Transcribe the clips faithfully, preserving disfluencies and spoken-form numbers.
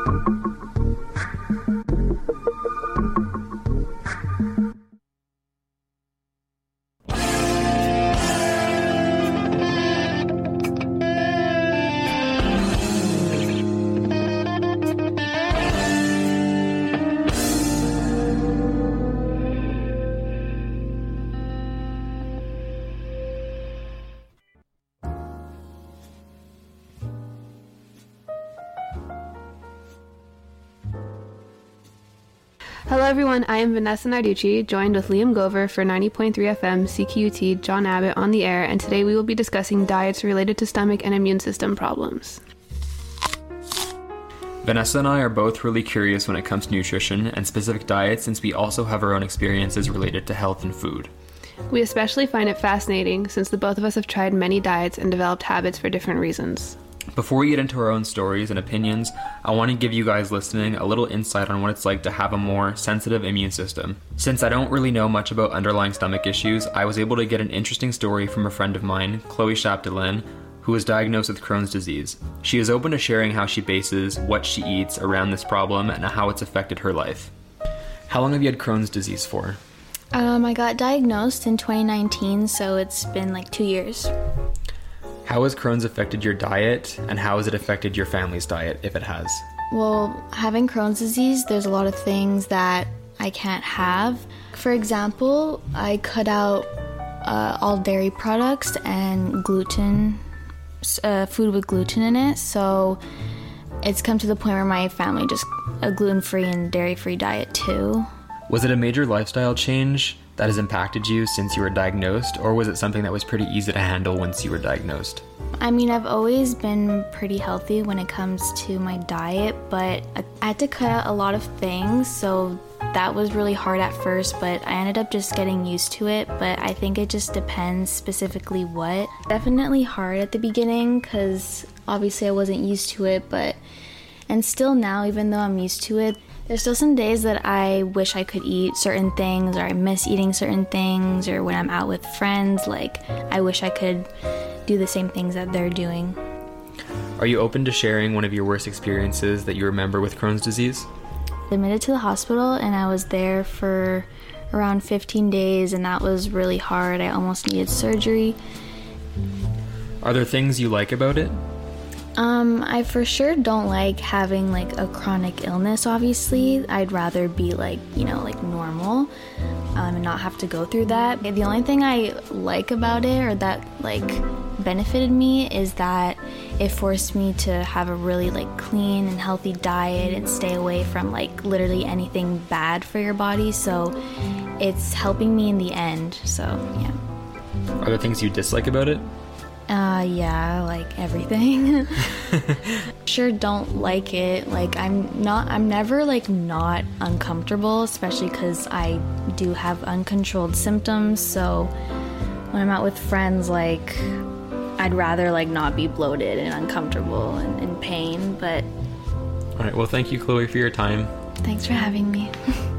Hello everyone, I am Vanessa Narducci, joined with Liam Gover for ninety point three F M C Q U T John Abbott on the air, and today we will be discussing diets related to stomach and immune system problems. Vanessa and I are both really curious when it comes to nutrition and specific diets, since we also have our own experiences related to health and food. We especially find it fascinating since the both of us have tried many diets and developed habits for different reasons. Before we get into our own stories and opinions, I want to give you guys listening a little insight on what it's like to have a more sensitive immune system. Since I don't really know much about underlying stomach issues, I was able to get an interesting story from a friend of mine, Chloe Chapdelaine, who was diagnosed with Crohn's disease. She is open to sharing how she bases what she eats around this problem and how it's affected her life. How long have you had Crohn's disease for? Um, I got diagnosed in twenty nineteen, so it's been like two years. How has Crohn's affected your diet, and how has it affected your family's diet, if it has? Well, having Crohn's disease, there's a lot of things that I can't have. For example, I cut out uh, all dairy products and gluten, uh, food with gluten in it, so it's come to the point where my family just a gluten-free and dairy-free diet too. Was it a major lifestyle change that has impacted you since you were diagnosed, or was it something that was pretty easy to handle once you were diagnosed? I mean, I've always been pretty healthy when it comes to my diet, but I had to cut out a lot of things, so that was really hard at first, but I ended up just getting used to it. But I think it just depends specifically what. Definitely hard at the beginning because obviously I wasn't used to it, but and still now, even though I'm used to it, there's still some days that I wish I could eat certain things, or I miss eating certain things, or when I'm out with friends, like I wish I could do the same things that they're doing. Are you open to sharing one of your worst experiences that you remember with Crohn's disease? Admitted to the hospital, and I was there for around fifteen days, and that was really hard. I almost needed surgery. Are there things you like about it? Um, I for sure don't like having like a chronic illness, obviously. I'd rather be like, you know, like normal um, and not have to go through that. The only thing I like about it, or that like benefited me, is that it forced me to have a really like clean and healthy diet and stay away from like literally anything bad for your body. So it's helping me in the end. So yeah. Are there things you dislike about it? Uh, yeah, like everything. Sure don't like it. Like I'm not, I'm never like not uncomfortable, especially because I do have uncontrolled symptoms. So when I'm out with friends, like I'd rather like not be bloated and uncomfortable and in pain, but. All right, well, thank you, Chloe, for your time. Thanks for having me.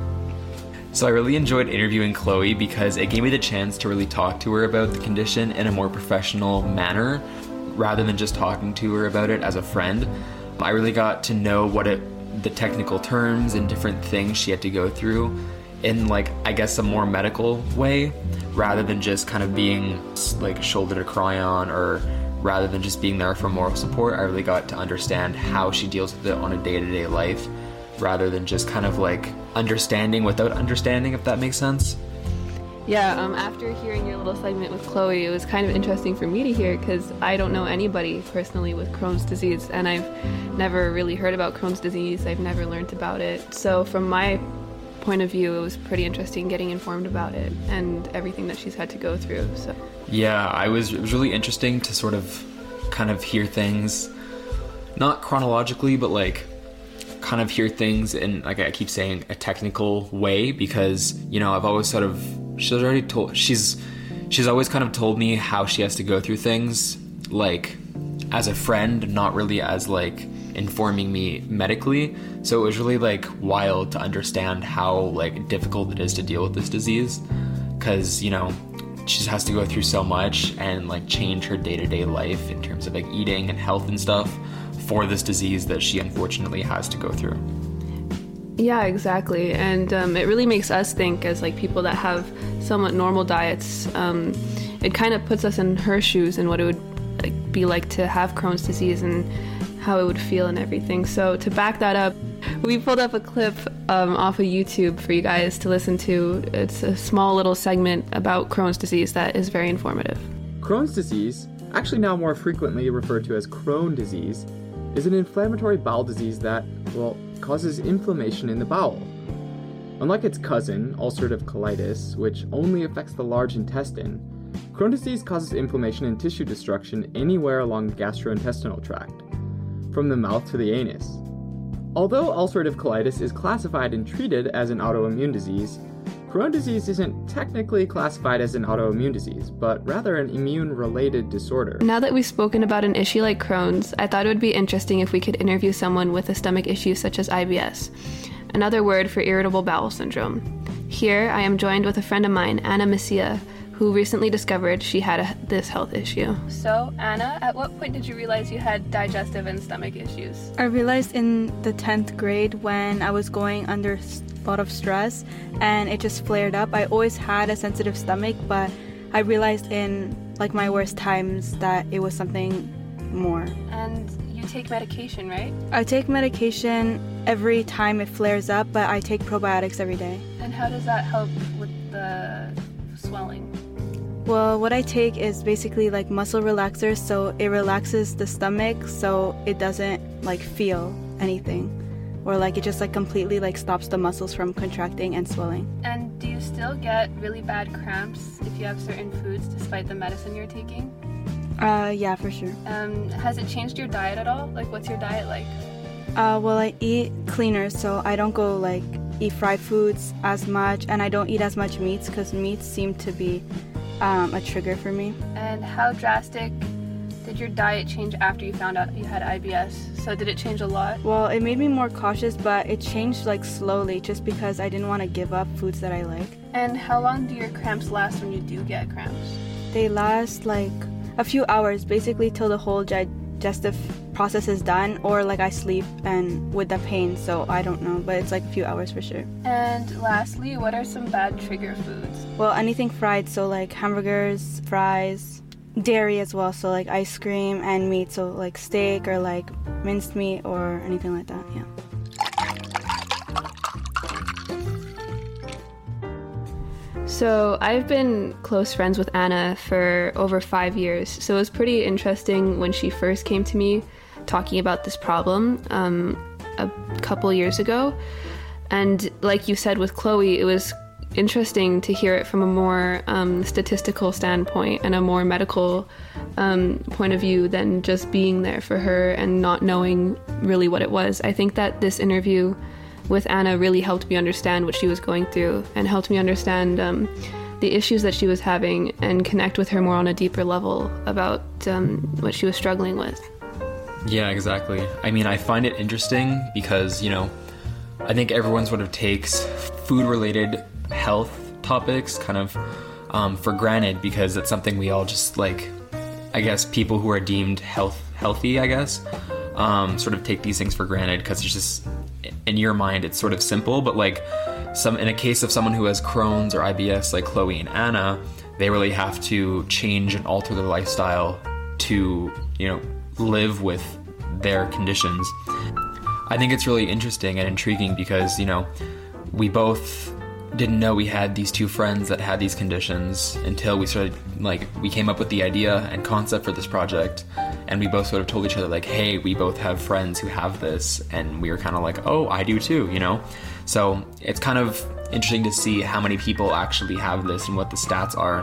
So I really enjoyed interviewing Chloe because it gave me the chance to really talk to her about the condition in a more professional manner rather than just talking to her about it as a friend. I really got to know what it, the technical terms and different things she had to go through in like, I guess, a more medical way rather than just kind of being like a shoulder to cry on, or rather than just being there for moral support. I really got to understand how she deals with it on a day-to-day life, rather than just kind of like understanding without understanding, if that makes sense. Yeah, um, after hearing your little segment with Chloe, it was kind of interesting for me to hear because I don't know anybody personally with Crohn's disease, and I've never really heard about Crohn's disease. I've never learned about it. So from my point of view, it was pretty interesting getting informed about it and everything that she's had to go through. So yeah, I was it was really interesting to sort of kind of hear things, not chronologically, but like kind of hear things in, like I keep saying, a technical way, because, you know, I've always sort of, she's already told, she's, she's always kind of told me how she has to go through things, like, as a friend, not really as, like, informing me medically. So it was really, like, wild to understand how, like, difficult it is to deal with this disease, because, you know, she just has to go through so much and, like, change her day-to-day life in terms of, like, eating and health and stuff for this disease that she unfortunately has to go through. Yeah, exactly. And um, it really makes us think, as like people that have somewhat normal diets, um, it kind of puts us in her shoes and what it would like, be like to have Crohn's disease and how it would feel and everything. So to back that up, we pulled up a clip um, off of YouTube for you guys to listen to. It's a small little segment about Crohn's disease that is very informative. Crohn's disease, actually now more frequently referred to as Crohn disease, is an inflammatory bowel disease that, well, causes inflammation in the bowel. Unlike its cousin, ulcerative colitis, which only affects the large intestine, Crohn's disease causes inflammation and tissue destruction anywhere along the gastrointestinal tract, from the mouth to the anus. Although ulcerative colitis is classified and treated as an autoimmune disease, Crohn's disease isn't technically classified as an autoimmune disease, but rather an immune-related disorder. Now that we've spoken about an issue like Crohn's, I thought it would be interesting if we could interview someone with a stomach issue such as I B S, another word for irritable bowel syndrome. Here, I am joined with a friend of mine, Anna Messia, who recently discovered she had a, this health issue. So, Anna, at what point did you realize you had digestive and stomach issues? I realized in the tenth grade when I was going under a lot of stress and it just flared up. I always had a sensitive stomach, but I realized in like my worst times that it was something more. And you take medication, right? I take medication every time it flares up, but I take probiotics every day. And how does that help with the swelling? Well, what I take is basically like muscle relaxers, so it relaxes the stomach so it doesn't like feel anything, or like it just like completely like stops the muscles from contracting and swelling. And do you still get really bad cramps if you have certain foods despite the medicine you're taking? Uh, yeah, for sure. Um, has it changed your diet at all? Like, what's your diet like? Uh, well, I eat cleaner, so I don't go like eat fried foods as much, and I don't eat as much meats because meats seem to be Um, a trigger for me. And how drastic did your diet change after you found out you had I B S? So did it change a lot? Well, it made me more cautious, but it changed like slowly just because I didn't want to give up foods that I like. And how long do your cramps last when you do get cramps? They last like a few hours, basically till the whole digestive process is done, or like I sleep and with the pain, so I don't know, but it's like a few hours for sure. And lastly, what are some bad trigger foods? Well, anything fried, so like hamburgers, fries, dairy as well, so like ice cream and meat, so like steak or like minced meat or anything like that, yeah. So I've been close friends with Anna for over five years, so it was pretty interesting when she first came to me talking about this problem um, a couple years ago. And like you said with Chloe, it was interesting to hear it from a more um, statistical standpoint and a more medical um, point of view than just being there for her and not knowing really what it was. I think that this interview with Anna really helped me understand what she was going through and helped me understand um, the issues that she was having and connect with her more on a deeper level about um, what she was struggling with. Yeah, exactly. I mean, I find it interesting because, you know, I think everyone sort of takes food-related health topics kind of um, for granted because it's something we all just like, I guess people who are deemed health healthy, I guess, um, sort of take these things for granted because it's just, in your mind, it's sort of simple. But like some, in a case of someone who has Crohn's or I B S, like Chloe and Anna, they really have to change and alter their lifestyle to, you know, live with their conditions. I think it's really interesting and intriguing because, you know, we both didn't know we had these two friends that had these conditions until we started, like, we came up with the idea and concept for this project, and we both sort of told each other, like, hey, we both have friends who have this, and we were kind of like, oh, I do too, you know? So it's kind of interesting to see how many people actually have this and what the stats are.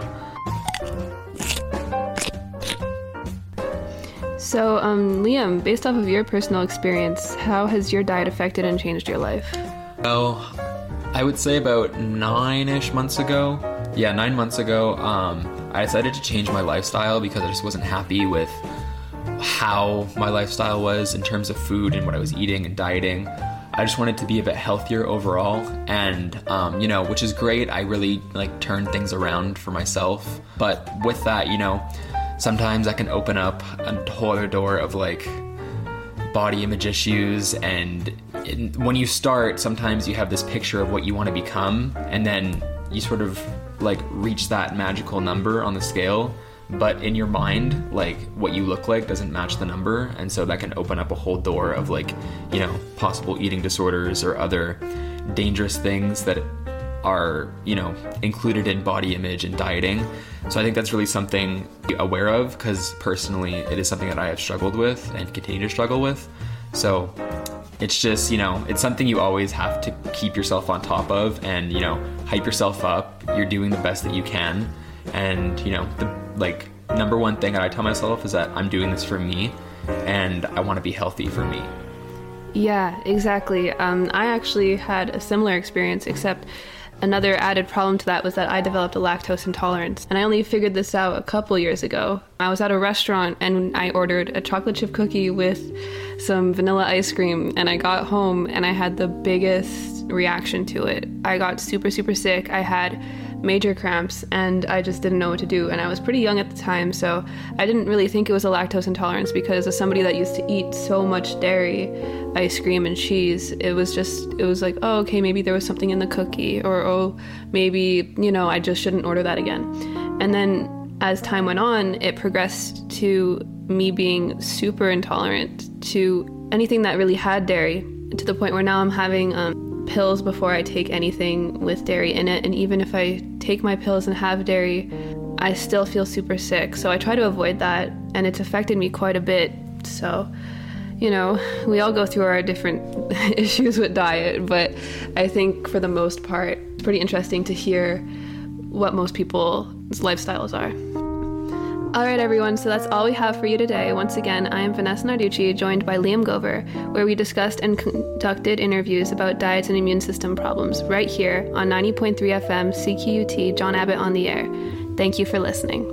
So, um, Liam, based off of your personal experience, how has your diet affected and changed your life? Well, I would say about nine-ish months ago, yeah, nine months ago, um, I decided to change my lifestyle because I just wasn't happy with how my lifestyle was in terms of food and what I was eating and dieting. I just wanted to be a bit healthier overall, and, um, you know, which is great. I really, like, turned things around for myself. But with that, you know, sometimes that can open up a whole other door of, like, body image issues, and it, when you start, sometimes you have this picture of what you want to become, and then you sort of like reach that magical number on the scale, but in your mind, like what you look like doesn't match the number, and so that can open up a whole door of like, you know, possible eating disorders or other dangerous things that are, you know, included in body image and dieting. So I think that's really something to be aware of, because personally it is something that I have struggled with and continue to struggle with. So it's just, you know, it's something you always have to keep yourself on top of and, you know, hype yourself up. You're doing the best that you can. And, you know, the like number one thing that I tell myself is that I'm doing this for me and I want to be healthy for me. Yeah, exactly. Um, I actually had a similar experience, except another added problem to that was that I developed a lactose intolerance, and I only figured this out a couple years ago. I was at a restaurant and I ordered a chocolate chip cookie with some vanilla ice cream, and I got home and I had the biggest reaction to it. I got super, super sick. I had major cramps and I just didn't know what to do, and I was pretty young at the time, so I didn't really think it was a lactose intolerance, because as somebody that used to eat so much dairy, ice cream and cheese, it was just, it was like, oh, okay, maybe there was something in the cookie, or oh, maybe, you know, I just shouldn't order that again. And then as time went on, it progressed to me being super intolerant to anything that really had dairy, to the point where now I'm having um, pills before I take anything with dairy in it. And even if I take my pills and have dairy, I still feel super sick. So I try to avoid that, and it's affected me quite a bit. So, you know, we all go through our different issues with diet, but I think for the most part, it's pretty interesting to hear what most people's lifestyles are. All right, everyone, so that's all we have for you today. Once again, I am Vanessa Narducci, joined by Liam Gover, where we discussed and conducted interviews about diets and immune system problems right here on ninety point three F M C Q U T, John Abbott on the Air. Thank you for listening.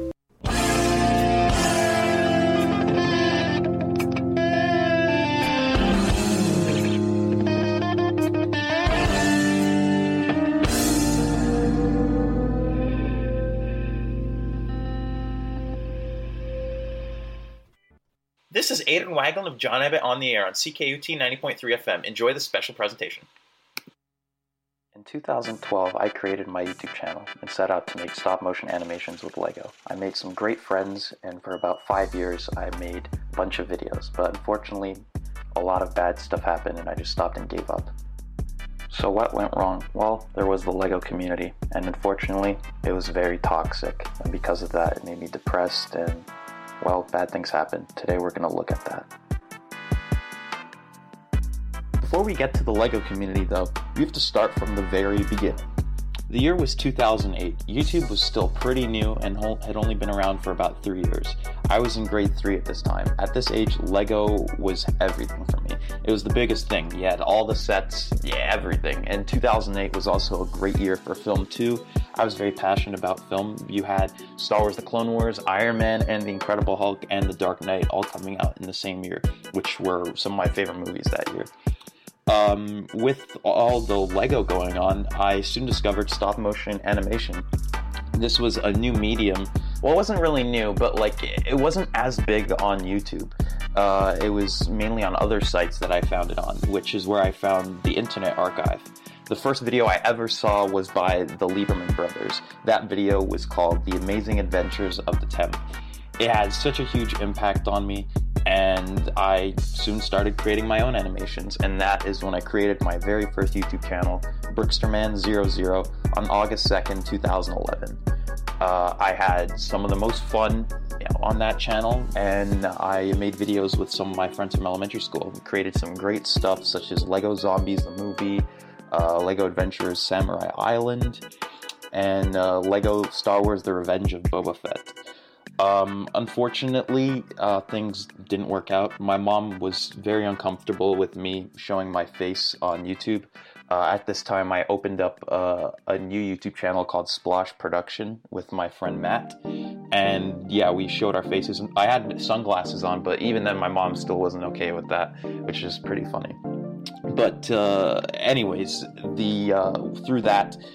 This is Aidan Waglin of John Abbott on the Air on C K U T ninety point three F M. Enjoy the special presentation. In two thousand twelve, I created my YouTube channel and set out to make stop-motion animations with Lego. I made some great friends, and for about five years, I made a bunch of videos. But unfortunately, a lot of bad stuff happened, and I just stopped and gave up. So what went wrong? Well, there was the Lego community, and unfortunately, it was very toxic. And because of that, it made me depressed, and well, bad things happened. Today we're going to look at that. Before we get to the Lego community though, we have to start from the very beginning. The year was two thousand eight. YouTube was still pretty new and had only been around for about three years. I was in grade three at this time. At this age, Lego was everything for me. It was the biggest thing. You had all the sets, yeah, everything. And two thousand eight was also a great year for film too. I was very passionate about film. You had Star Wars The Clone Wars, Iron Man, and The Incredible Hulk, and The Dark Knight all coming out in the same year, which were some of my favorite movies that year. Um, with all the Lego going on, I soon discovered stop motion animation. This was a new medium. Well, it wasn't really new, but like it wasn't as big on YouTube. Uh, it was mainly on other sites that I found it on, which is where I found the Internet Archive. The first video I ever saw was by the Lieberman brothers. That video was called The Amazing Adventures of the Temp. It had such a huge impact on me, and I soon started creating my own animations, and that is when I created my very first YouTube channel, Bricksterman zero zero, on August second, two thousand eleven. Uh, I had some of the most fun, you know, on that channel, and I made videos with some of my friends from elementary school. We created some great stuff such as Lego Zombies, the movie, uh, Lego Adventures Samurai Island, and uh, Lego Star Wars The Revenge of Boba Fett. Um, unfortunately, uh, things didn't work out. My mom was very uncomfortable with me showing my face on YouTube. Uh, at this time, I opened up uh, a new YouTube channel called Splosh Production with my friend Matt. And yeah, we showed our faces. I had sunglasses on, but even then my mom still wasn't okay with that, which is pretty funny. But uh, anyways, the uh, through that,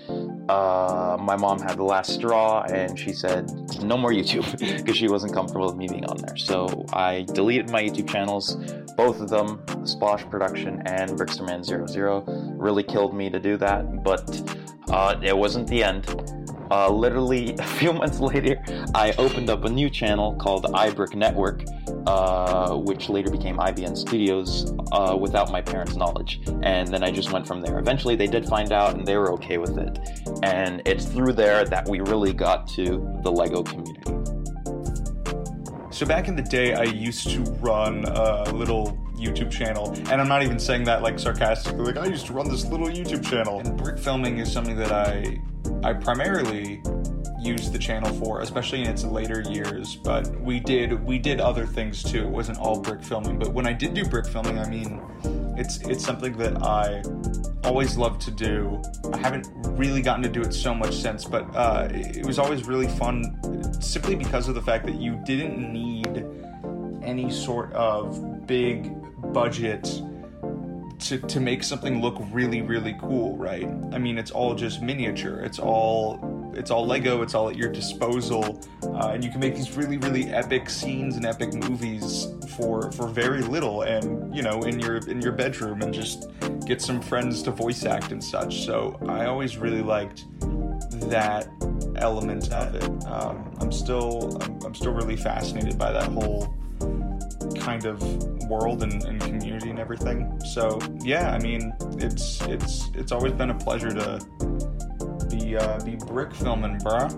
uh, my mom had the last straw, and she said no more YouTube because she wasn't comfortable with me being on there. So I deleted my YouTube channels, both of them, Splosh Production and Bricksterman zero zero. Really killed me to do that, but uh, it wasn't the end. Uh, literally a few months later, I opened up a new channel called iBrick Network, uh, which later became I B N Studios, uh, without my parents' knowledge. And then I just went from there. Eventually they did find out and they were okay with it. And it's through there that we really got to the LEGO community. So back in the day, I used to run a little YouTube channel, and I'm not even saying that like sarcastically, like I used to run this little YouTube channel. And brick filming is something that I I primarily used the channel for, especially in its later years, but we did we did other things too. It wasn't all brick filming, but when I did do brick filming, I mean, it's it's something that I always loved to do. I haven't really gotten to do it so much since, but uh, it was always really fun simply because of the fact that you didn't need any sort of big budget to, to make something look really, really cool, right? I mean, it's all just miniature. It's all it's all Lego. It's all at your disposal, uh, and you can make these really, really epic scenes and epic movies for for very little, and you know, in your in your bedroom, and just get some friends to voice act and such. So I always really liked that element of it. Um, I'm still I'm, I'm still really fascinated by that whole kind of world and, and community and everything. So yeah, I mean, it's it's it's always been a pleasure to be uh, be brick filming, bruh.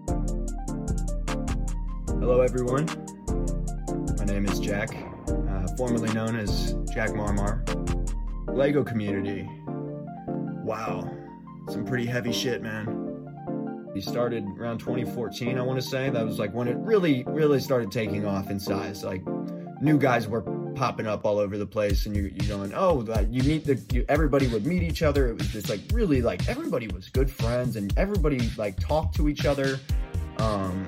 Hello everyone, my name is Jack, uh, formerly known as Jack Marmar. LEGO community, wow, some pretty heavy shit, man. We started around twenty fourteen, I want to say. That was like when it really, really started taking off in size. Like, new guys were popping up all over the place, and you're, you're going, oh, like, you meet the, you, everybody would meet each other. It was just like really, like, everybody was good friends, and everybody like talked to each other. Um,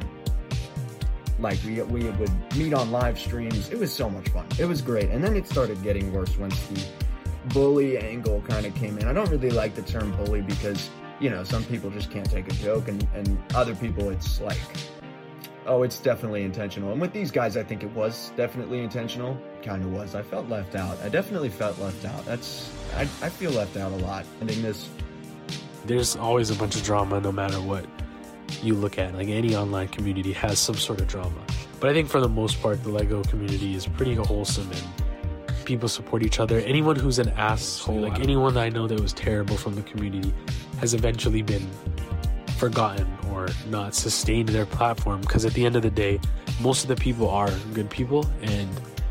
like we we would meet on live streams. It was so much fun. It was great, and then it started getting worse once the bully angle kind of came in. I don't really like the term bully because, you know, some people just can't take a joke, and, and other people it's like, oh, it's definitely intentional. And with these guys, I think it was definitely intentional. Kind of was. I felt left out. I definitely felt left out. That's, I, I feel left out a lot ending this. There's always a bunch of drama no matter what you look at. Like, any online community has some sort of drama. But I think for the most part, the LEGO community is pretty wholesome, and people support each other. Anyone who's an asshole, like anyone that I know that was terrible from the community, has eventually been forgotten or not sustained their platform, because at the end of the day, most of the people are good people. And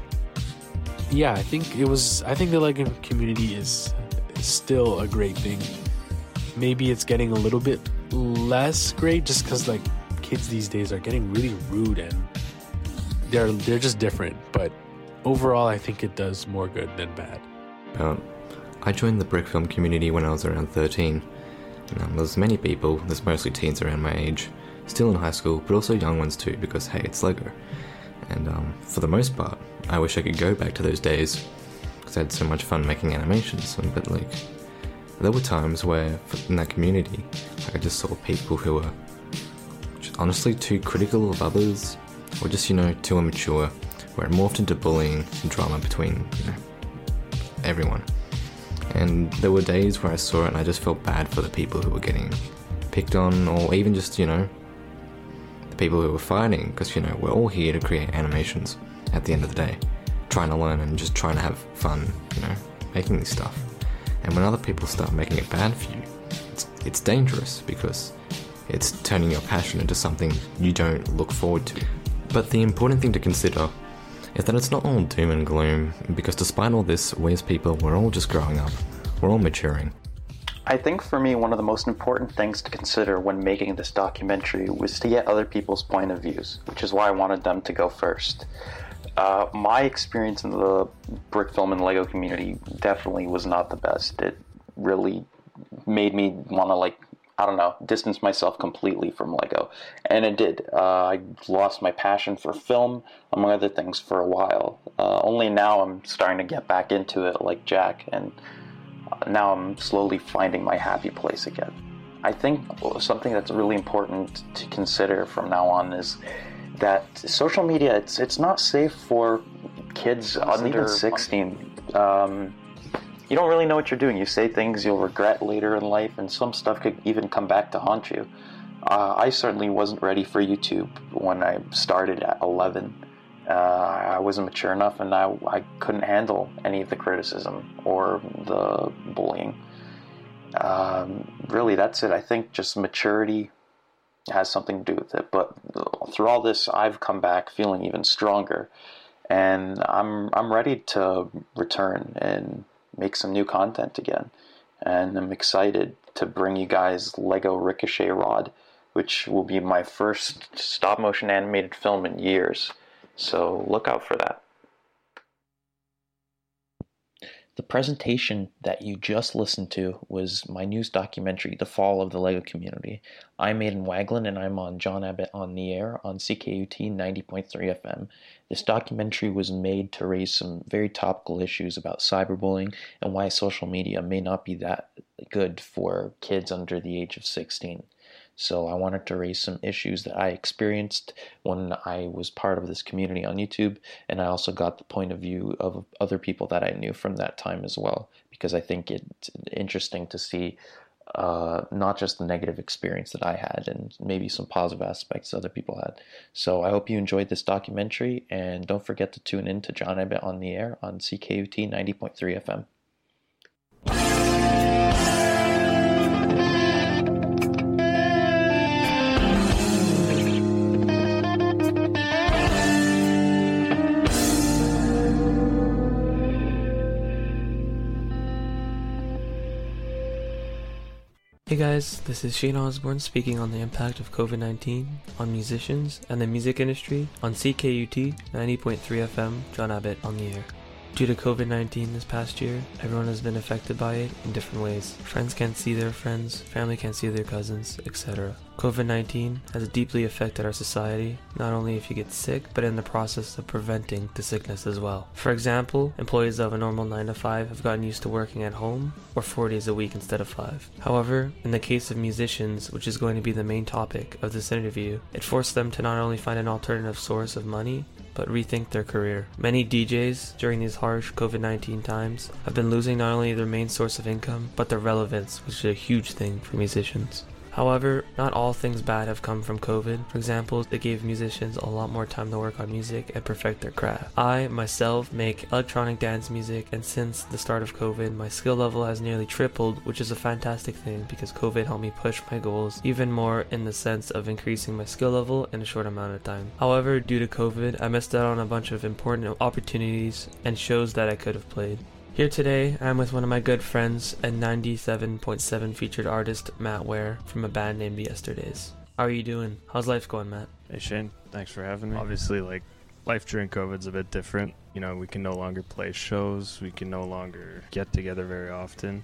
yeah, I think it was I think the LEGO community is still a great thing. Maybe it's getting a little bit less great just because like kids these days are getting really rude, and they're they're just different. But overall, I think it does more good than bad. Um, I joined the brick film community when I was around thirteen. Um, there's many people, there's mostly teens around my age, still in high school, but also young ones too, because hey, it's LEGO. And um, for the most part, I wish I could go back to those days, because I had so much fun making animations. But like, there were times where in that community, like, I just saw people who were just honestly too critical of others, or just, you know, too immature, where it morphed into bullying and drama between, you know, everyone. And there were days where I saw it and I just felt bad for the people who were getting picked on, or even just, you know, the people who were fighting, because, you know, we're all here to create animations at the end of the day, trying to learn and just trying to have fun, you know, making this stuff. And when other people start making it bad for you, it's, it's dangerous, because it's turning your passion into something you don't look forward to. But the important thing to consider is that it's not all doom and gloom, because despite all this, we as people, we're all just growing up. We're all maturing. I think for me, one of the most important things to consider when making this documentary was to get other people's point of views, which is why I wanted them to go first. Uh, my experience in the brick film and LEGO community definitely was not the best. It really made me want to, like, I don't know, distance myself completely from LEGO. And it did. Uh, I lost my passion for film, among other things, for a while. Uh, only now I'm starting to get back into it like Jack, and now I'm slowly finding my happy place again. I think something that's really important to consider from now on is that social media, it's it's not safe for kids under even sixteen. Um, you don't really know what you're doing. You say things you'll regret later in life, and some stuff could even come back to haunt you. Uh, I certainly wasn't ready for YouTube when I started at eleven. Uh, I wasn't mature enough, and I, I couldn't handle any of the criticism or the bullying. Um, really, that's it. I think just maturity has something to do with it. But through all this, I've come back feeling even stronger, and I'm I'm ready to return and make some new content again. And I'm excited to bring you guys Lego Ricochet Rod, which will be my first stop-motion animated film in years. So look out for that. The presentation that you just listened to was my news documentary, The Fall of the Lego Community. I'm Aidan Waglin, and I'm on John Abbott on the Air on C K U T ninety point three F M. This documentary was made to raise some very topical issues about cyberbullying and why social media may not be that good for kids under the age of sixteen. So I wanted to raise some issues that I experienced when I was part of this community on YouTube, and I also got the point of view of other people that I knew from that time as well, because I think it's interesting to see uh, not just the negative experience that I had and maybe some positive aspects other people had. So I hope you enjoyed this documentary, and don't forget to tune in to John Abbott on the Air on C K U T ninety point three F M. Hey guys, this is Shane Osborne speaking on the impact of COVID nineteen on musicians and the music industry on C K U T ninety point three F M, John Abbott on the Air. Due to COVID nineteen this past year, everyone has been affected by it in different ways. Friends can't see their friends, family can't see their cousins, et cetera. COVID nineteen has deeply affected our society, not only if you get sick, but in the process of preventing the sickness as well. For example, employees of a normal nine to five have gotten used to working at home or four days a week instead of five. However, in the case of musicians, which is going to be the main topic of this interview, it forced them to not only find an alternative source of money, but rethink their career. Many D Js during these harsh COVID nineteen times have been losing not only their main source of income, but their relevance, which is a huge thing for musicians. However, not all things bad have come from COVID. For example, it gave musicians a lot more time to work on music and perfect their craft. I, myself, make electronic dance music, and since the start of COVID, my skill level has nearly tripled, which is a fantastic thing because COVID helped me push my goals even more in the sense of increasing my skill level in a short amount of time. However, due to COVID, I missed out on a bunch of important opportunities and shows that I could have played. Here today, I'm with one of my good friends and ninety-seven point seven featured artist, Matt Ware, from a band named Yesterdays. How are you doing? How's life going, Matt? Hey Shane, thanks for having me. Obviously, like, life during COVID's a bit different. You know, we can no longer play shows, we can no longer get together very often.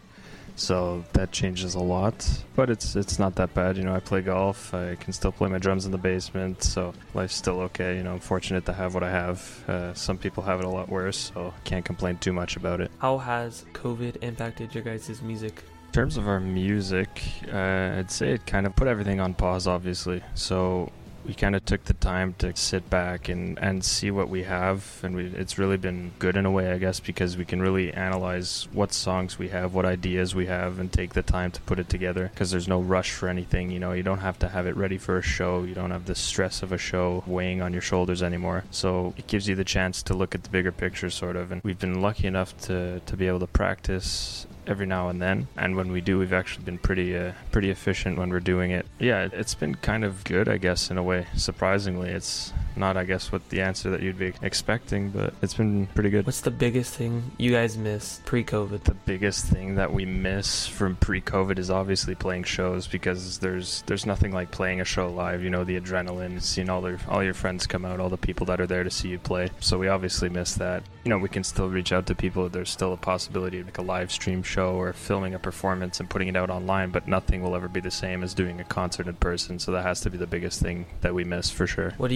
So that changes a lot, but it's it's not that bad. You know, I play golf, I can still play my drums in the basement, so life's still okay. You know, I'm fortunate to have what I have. Uh, some people have it a lot worse, so can't complain too much about it. How has COVID impacted your guys' music? In terms of our music, uh, I'd say it kind of put everything on pause, obviously. So we kind of took the time to sit back and, and see what we have, and we, it's really been good in a way, I guess, because we can really analyze what songs we have, what ideas we have, and take the time to put it together, because there's no rush for anything. You know, you don't have to have it ready for a show, you don't have the stress of a show weighing on your shoulders anymore, so it gives you the chance to look at the bigger picture, sort of. And we've been lucky enough to, to be able to practice every now and then, and when we do, we've actually been pretty uh, pretty efficient when we're doing it. Yeah, it's been kind of good, I guess, in a way. Surprisingly, it's not, I guess, what the answer that you'd be expecting, but it's been pretty good. What's the biggest thing you guys missed pre-COVID? The biggest thing that we miss from pre-COVID is obviously playing shows, because there's there's nothing like playing a show live. You know, the adrenaline, seeing all their all your friends come out, all the people that are there to see you play. So we obviously miss that. You know, we can still reach out to people. There's still a possibility of like a live stream show or filming a performance and putting it out online, but nothing will ever be the same as doing a concert in person. So that has to be the biggest thing that we miss for sure. What are you still able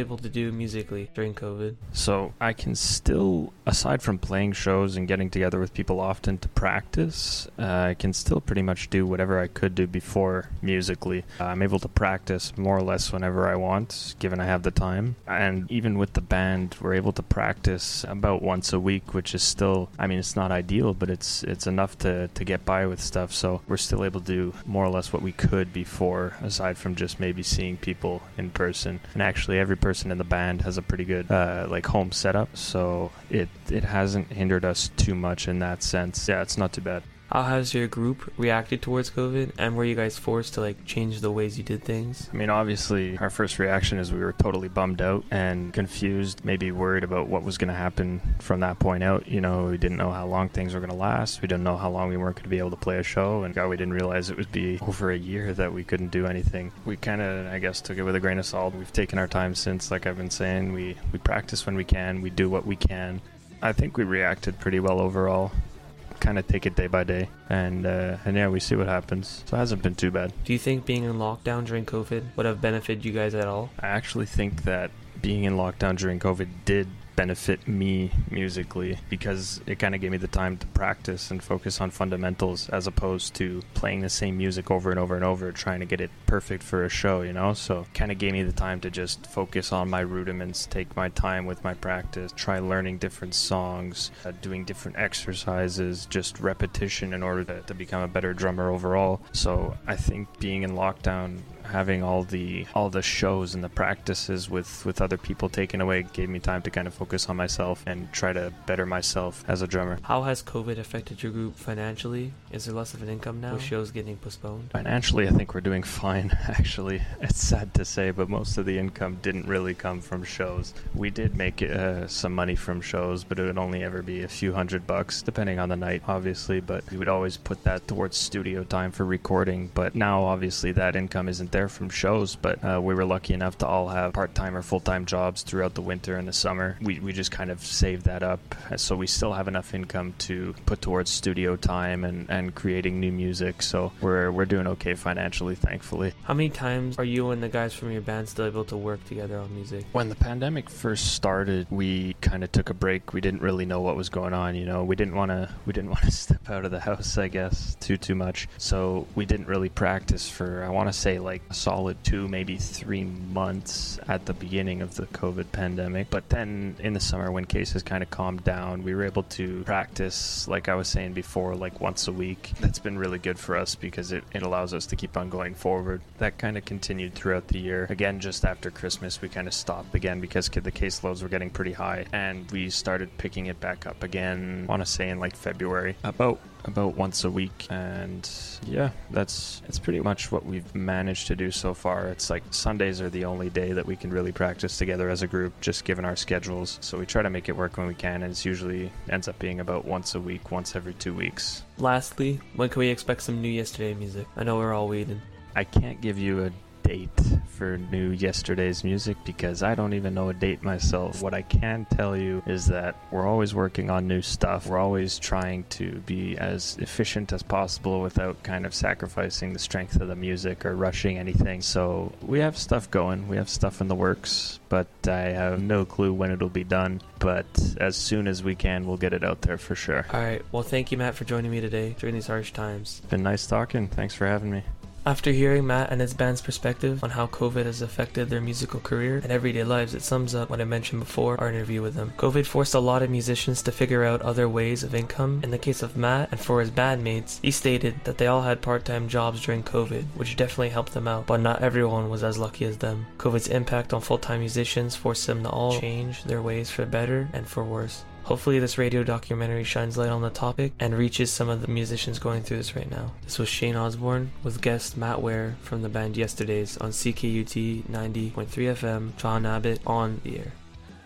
able to do musically during COVID? So I can still, aside from playing shows and getting together with people often to practice, uh, I can still pretty much do whatever I could do before musically. Uh, I'm able to practice more or less whenever I want, given I have the time. And even with the band, we're able to practice about once a week, which is still, I mean, it's not ideal, but it's it's enough to, to get by with stuff. So we're still able to do more or less what we could before, aside from just maybe seeing people in person. And actually every person in the band has a pretty good uh, like home setup, so it it hasn't hindered us too much in that sense. Yeah, it's not too bad. How has your group reacted towards COVID, and were you guys forced to like change the ways you did things? I mean, obviously our first reaction is we were totally bummed out and confused, maybe worried about what was going to happen from that point out. You know, we didn't know how long things were going to last. We didn't know how long we weren't going to be able to play a show, and God, we didn't realize it would be over a year that we couldn't do anything. We kind of, I guess, took it with a grain of salt. We've taken our time since, like I've been saying. We, we practice when we can. We do what we can. I think we reacted pretty well overall. Kind of take it day by day, and uh, and yeah, we see what happens. So it hasn't been too bad. Do you think being in lockdown during COVID would have benefited you guys at all? I actually think that being in lockdown during COVID did benefit me musically, because it kind of gave me the time to practice and focus on fundamentals as opposed to playing the same music over and over and over, trying to get it perfect for a show, you know. So kind of gave me the time to just focus on my rudiments, take my time with my practice, try learning different songs, uh, doing different exercises, just repetition in order to, to become a better drummer overall. So I think being in lockdown, having all the all the shows and the practices with with other people taken away gave me time to kind of focus on myself and try to better myself as a drummer. How has COVID affected your group financially? Is there less of an income now with shows getting postponed? Financially, I think we're doing fine, actually. It's sad to say, but most of the income didn't really come from shows. We did make uh, some money from shows, but it would only ever be a few hundred bucks, depending on the night, obviously, but we would always put that towards studio time for recording. But now, obviously, that income isn't there from shows, but uh, we were lucky enough to all have part-time or full-time jobs throughout the winter and the summer. We we just kind of saved that up, so we still have enough income to put towards studio time and, and creating new music. So we're we're doing okay financially, thankfully. How many times are you and the guys from your band still able to work together on music? When the pandemic first started, we kind of took a break. We didn't really know what was going on, you know. We didn't want to we didn't want to step out of the house, I guess, too too much. So we didn't really practice for, I want to say, like a solid two, maybe three months at the beginning of the COVID pandemic. But then in the summer, when cases kind of calmed down, we were able to practice, like I was saying before, like once a week. That's been really good for us because it, it allows us to keep on going forward. That kind of continued throughout the year. Again, just after Christmas, we kind of stopped again because the caseloads were getting pretty high, and we started picking it back up again, I want to say in like February, about about once a week. And yeah, that's it's pretty much what we've managed to do so far. It's like Sundays are the only day that we can really practice together as a group, just given our schedules. So we try to make it work when we can, and it's usually ends up being about once a week, once every two weeks. Lastly, when can we expect some new Yesterday music? I know we're all waiting. I can't give you a date for new Yesterday's music because I don't even know a date myself. What I can tell you is that we're always working on new stuff. We're always trying to be as efficient as possible without kind of sacrificing the strength of the music or rushing anything. So we have stuff going. We have stuff in the works, but I have no clue when it'll be done. But as soon as we can, we'll get it out there for sure. All right. Well, thank you, Matt, for joining me today during these harsh times. It's been nice talking. Thanks for having me. After hearing Matt and his band's perspective on how COVID has affected their musical career and everyday lives, it sums up what I mentioned before our interview with them. COVID forced a lot of musicians to figure out other ways of income. In the case of Matt and for his bandmates, he stated that they all had part-time jobs during COVID, which definitely helped them out, but not everyone was as lucky as them. COVID's impact on full-time musicians forced them to all change their ways for better and for worse. Hopefully this radio documentary shines light on the topic and reaches some of the musicians going through this right now. This was Shane Osborne with guest Matt Ware from the band Yesterdays on C K U T ninety point three F M, John Abbott on the air.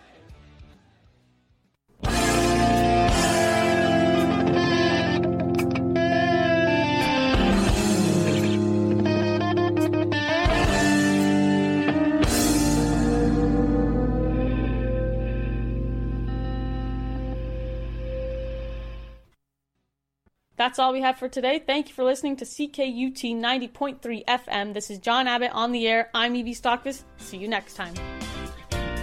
That's all we have for today. Thank you for listening to C K U T ninety point three F M. This is John Abbott on the air. I'm Evie Stockvis. See you next time.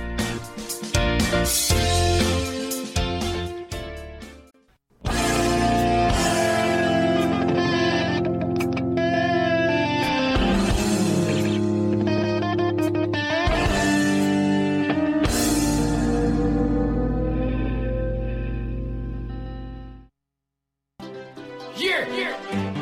Yeah, yeah.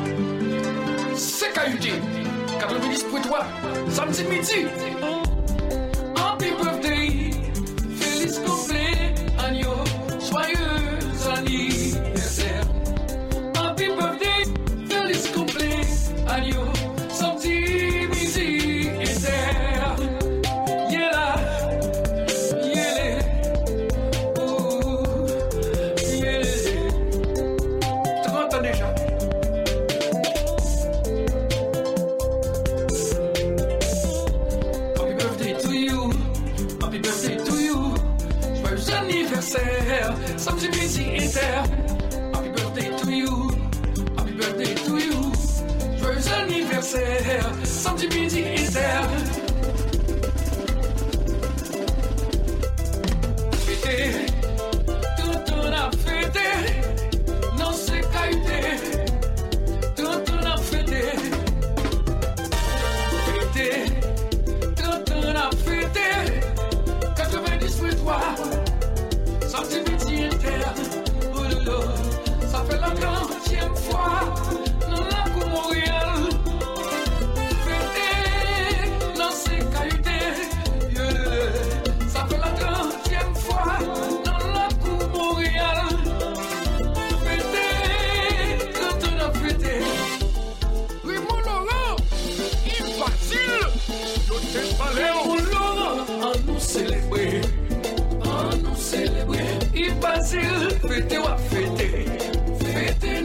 C K U T quatre-vingt-dix point trois, samedi midi. Happy birthday, feliz cumpleaños, joyeux anniversaire. Happy birthday, feliz cumpleaños, samedi midi inter. Yeah là, yeah là, oh, yeah. Tu m'entends déjà? Samedi midi inter. Happy birthday to you. Happy birthday to you. Joyeux anniversaire. Samedi midi